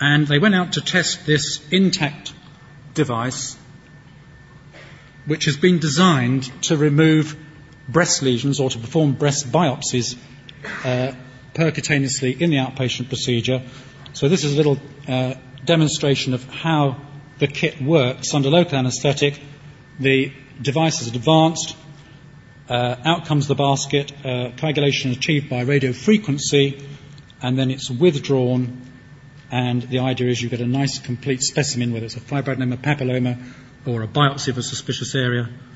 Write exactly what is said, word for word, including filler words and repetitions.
And they went out to test this intact device, which has been designed to remove breast lesions or to perform breast biopsies uh, percutaneously in the outpatient procedure. So this is a little uh, demonstration of how the kit works under local anaesthetic. The device is advanced, uh, out comes the basket, uh, coagulation achieved by radio frequency, and then it's withdrawn, and the idea is you get a nice complete specimen, whether it's a fibroadenoma, papilloma, or a biopsy of a suspicious area,